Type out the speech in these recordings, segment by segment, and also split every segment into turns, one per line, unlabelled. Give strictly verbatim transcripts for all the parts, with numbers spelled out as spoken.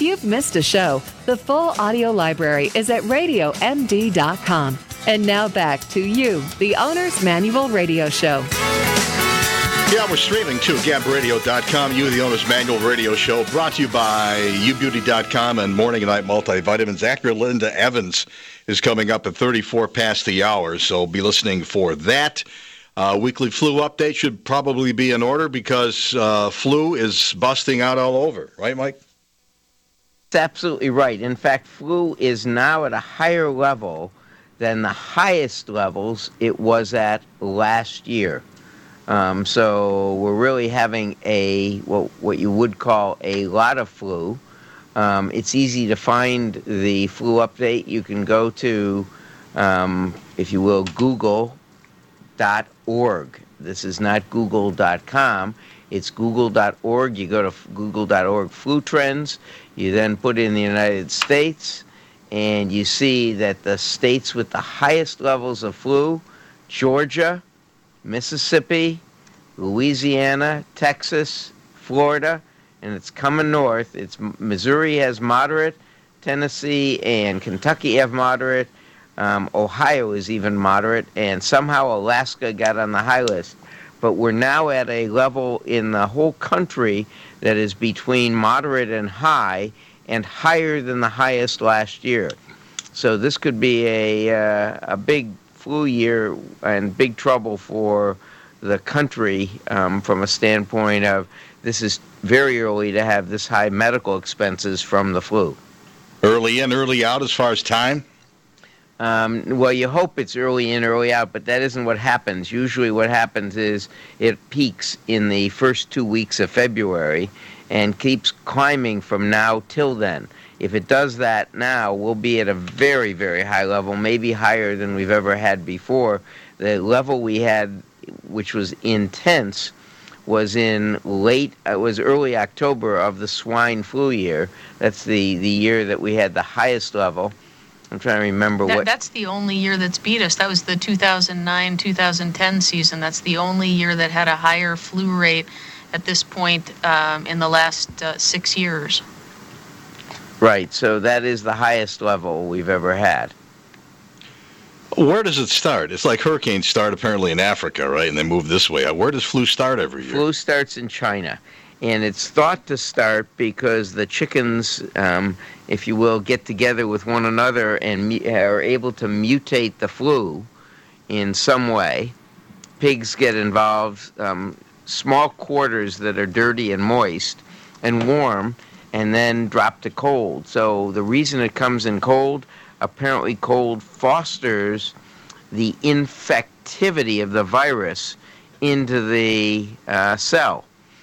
you've missed a show, the full audio library is at radio m d dot com. And now back to you, the Owner's Manual Radio Show.
Yeah, we're streaming to gab radio dot com, you, the Owner's Manual Radio Show, brought to you by u beauty dot com and Morning and Night Multivitamins. Actor Linda Evans is coming up at thirty-four past the hour, so be listening for that. Uh, weekly flu update should probably be in order because uh, flu is busting out all over. Right, Mike?
That's absolutely right. In fact, flu is now at a higher level than the highest levels it was at last year. Um, so we're really having a what, what you would call a lot of flu. Um, it's easy to find the flu update. You can go to, um, if you will, google dot org. This is not google dot com. It's google dot org. You go to google dot org flu trends. You then put in the United States, and you see that the states with the highest levels of flu, Georgia, Mississippi, Louisiana, Texas, Florida, and it's coming north. It's Missouri has moderate, Tennessee and Kentucky have moderate, um, Ohio is even moderate, and somehow Alaska got on the high list. But we're now at a level in the whole country that is between moderate and high, and higher than the highest last year. So this could be a uh, a big flu year and big trouble for the country um, from a standpoint of this is very early to have this high medical expenses from the flu.
Early in, early out as far as time?
Um, well, you hope it's early in, early out, but that isn't what happens. Usually what happens is it peaks in the first two weeks of February and keeps climbing from now till then. If it does that now, we'll be at a very, very high level, maybe higher than we've ever had before. The level we had, which was intense, was in late, it uh, was early October of the swine flu year. That's the, the year that we had the highest level. I'm trying to remember
that,
what...
That's the only year that's beat us. That was the two thousand nine two thousand ten season. That's the only year that had a higher flu rate at this point um, in the last uh, six years.
Right, so that is the highest level we've ever had.
Where does it start? It's like hurricanes start apparently in Africa, right? And they move this way. Where does flu start every year?
Flu starts in China. And it's thought to start because the chickens, um, if you will, get together with one another and mu- are able to mutate the flu in some way. Pigs get involved, um, small quarters that are dirty and moist and warm, and then drop to cold. So the reason it comes in cold, apparently cold fosters the infectivity of the virus into the uh, cell.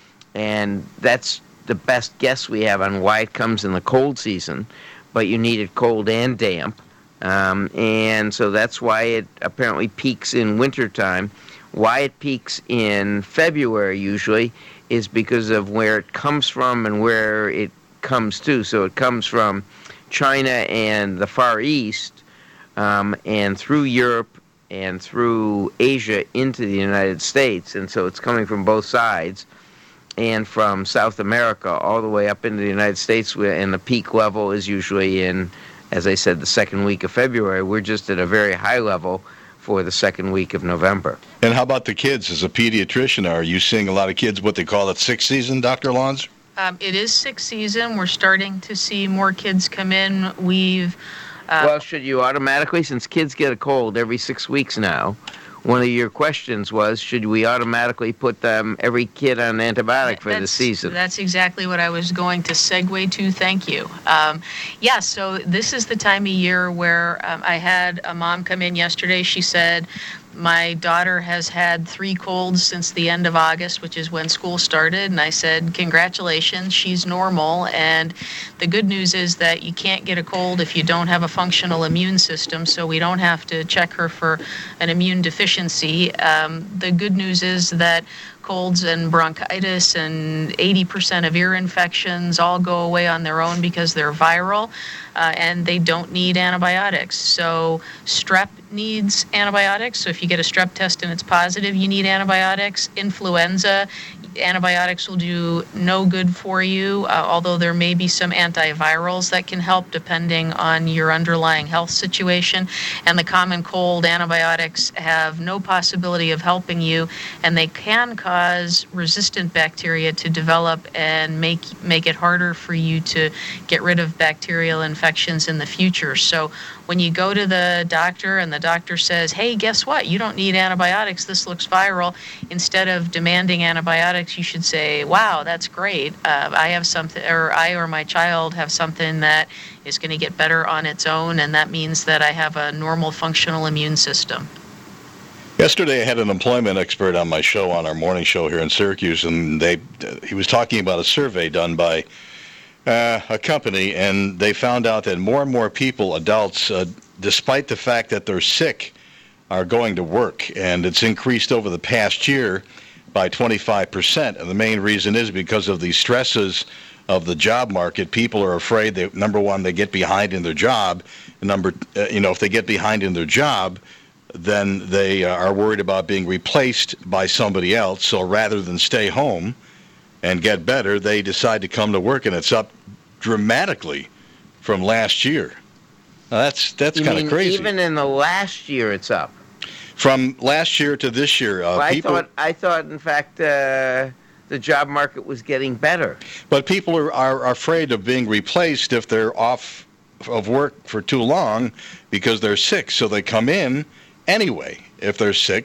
And that's the best guess we have on why it comes in the cold season, but you need it cold and damp. Um, and so that's why it apparently peaks in wintertime. Why it peaks in February usually is because of where it comes from and where it comes to. So it comes from China and the Far East, um, and through Europe and through Asia into the United States. And so it's coming from both sides. And from South America all the way up into the United States, and the peak level is usually in, as I said, the second week of February. We're just at a very high level for the second week of November.
And how about the kids? As a pediatrician, are you seeing a lot of kids, what they call it, sixth season, Doctor Lons?
Um, it is sixth season. We're starting to see more kids come in. We've...
Uh, well, should you automatically, since kids get a cold every six weeks now, one of your questions was, should we automatically put them, every kid on an antibiotic for the season?
That's exactly what I was going to segue to. Thank you. Um, yeah, so this is the time of year where um, I had a mom come in yesterday. She said, my daughter has had three colds since the end of August, which is when school started. And I said, congratulations, she's normal. And the good news is that you can't get a cold if you don't have a functional immune system, so we don't have to check her for an immune deficiency. Um, the good news is that colds and bronchitis and eighty percent of ear infections all go away on their own because they're viral, uh, and they don't need antibiotics. So strep needs antibiotics. So if you get a strep test and it's positive, you need antibiotics. Influenza, antibiotics will do no good for you, uh, although there may be some antivirals that can help depending on your underlying health situation. And the common cold antibiotics have no possibility of helping you, and they can cause resistant bacteria to develop and make make it harder for you to get rid of bacterial infections in the future. So when you go to the doctor and the doctor says, hey, guess what? You don't need antibiotics. This looks viral. Instead of demanding antibiotics, you should say, wow, that's great. Uh, I have something, or I or my child have something that is going to get better on its own, and that means that I have a normal functional immune system.
Yesterday, I had an employment expert on my show, on our morning show here in Syracuse, and they he was talking about a survey done by Uh, a company, and they found out that more and more people, adults, uh, despite the fact that they're sick, are going to work, and it's increased over the past year by twenty-five percent. And the main reason is because of the stresses of the job market. People are afraid that, number one, they get behind in their job. Number, uh, you know, if they get behind in their job, then they uh, are worried about being replaced by somebody else. So rather than stay home and get better, they decide to come to work, and it's up dramatically from last year. Now that's that's kind of crazy.
Even in the last year, it's up.
From last year to this year, uh,
well, I
people.
thought I thought in fact uh, the job market was getting better.
But people are, are afraid of being replaced if they're off of work for too long because they're sick. So they come in anyway if they're sick,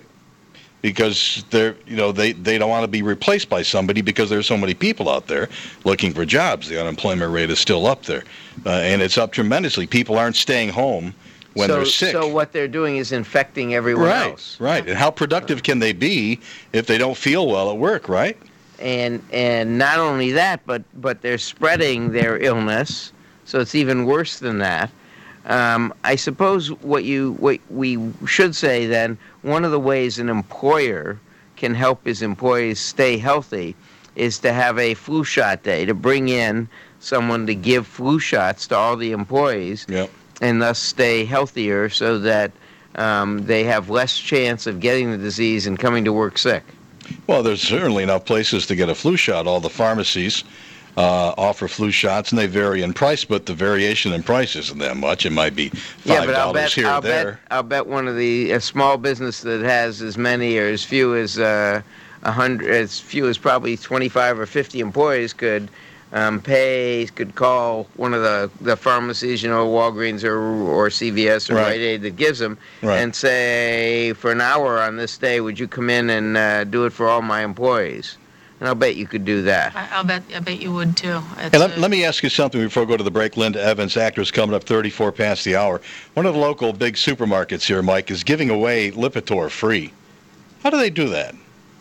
because they're, you know, they, they don't want to be replaced by somebody because there's so many people out there looking for jobs. The unemployment rate is still up there, uh, and it's up tremendously. People aren't staying home when
so,
they're sick.
So what they're doing is infecting everyone
right,
else.
Right, and how productive can they be if they don't feel well at work, right?
And and not only that, but, but they're spreading their illness, so it's even worse than that. Um, I suppose what you what we should say then, one of the ways an employer can help his employees stay healthy is to have a flu shot day, to bring in someone to give flu shots to all the employees,
yep.
and thus stay healthier so that um, they have less chance of getting the disease and coming to work sick.
Well, there's certainly enough places to get a flu shot. All the pharmacies Uh, offer flu shots, and they vary in price, but the variation in price isn't that much. It might be five dollars
yeah, but I'll bet,
here
I'll
or there.
Bet, I'll bet one of the a small business that has as many or as few as uh, a hundred, as few as probably twenty-five or fifty employees could um, pay, could call one of the, the pharmacies, you know, Walgreens or or C V S or
right.
Rite Aid that gives them,
right.
and say, for an hour on this day, would you come in and uh, do it for all my employees? And I'll bet you could do that.
I, I'll bet I bet you would too.
Hey, let, let me ask you something before we go to the break. Linda Evans, actress, coming up thirty-four past the hour. One of the local big supermarkets here, Mike, is giving away Lipitor free. How do they do that?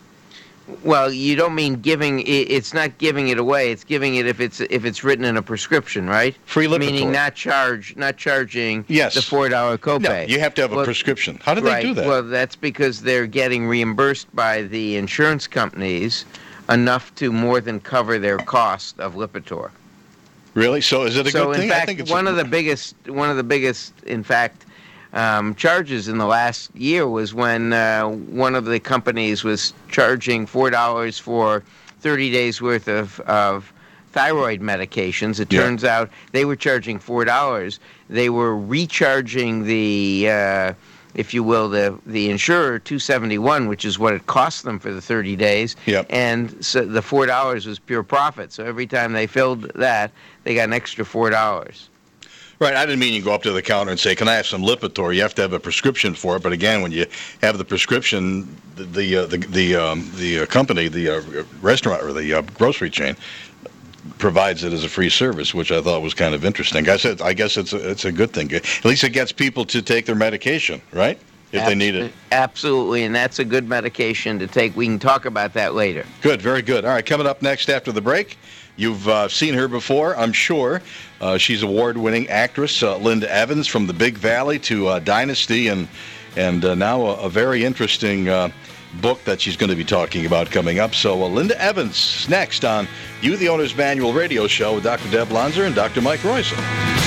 Well, you don't mean giving. It's not giving it away. It's giving it if it's if it's written in a prescription, right?
Free Lipitor.
Meaning not charge, not charging
yes.
the four dollar copay.
No, you have to have a
well,
prescription. How do
right,
they do that?
Well, that's because they're getting reimbursed by the insurance companies enough to more than cover their cost of Lipitor.
Really? So is it a
so
good
in
thing?
Fact,
I think it's
one
a...
of the biggest, one of the biggest, in fact, um, charges in the last year was when uh, one of the companies was charging four dollars for thirty days worth of, of thyroid medications. It
yeah.
turns out they were charging four dollars. They were recharging the uh, if you will, the the insurer two seventy-one, which is what it cost them for the thirty days.
Yep.
And so the four dollars was pure profit. So every time they filled that, they got an extra four dollars.
Right. I didn't mean you go up to the counter and say, "Can I have some Lipitor?" You have to have a prescription for it. But again, when you have the prescription, the the uh, the the, um, the uh, company, the uh, restaurant or the uh, grocery chain provides it as a free service, which I thought was kind of interesting. I said, I guess it's a, it's a good thing. At least it gets people to take their medication, right? If Absol- they need it.
Absolutely, and that's a good medication to take. We can talk about that later.
Good, very good. All right, coming up next after the break, you've uh, seen her before, I'm sure. Uh, she's award-winning actress, uh, Linda Evans, from The Big Valley to uh, Dynasty, and and uh, now a, a very interesting uh, book that she's going to be talking about coming up. So uh, Linda Evans next on You, the Owner's Manual radio show with Doctor Deb Lonzer and Doctor Mike Royson.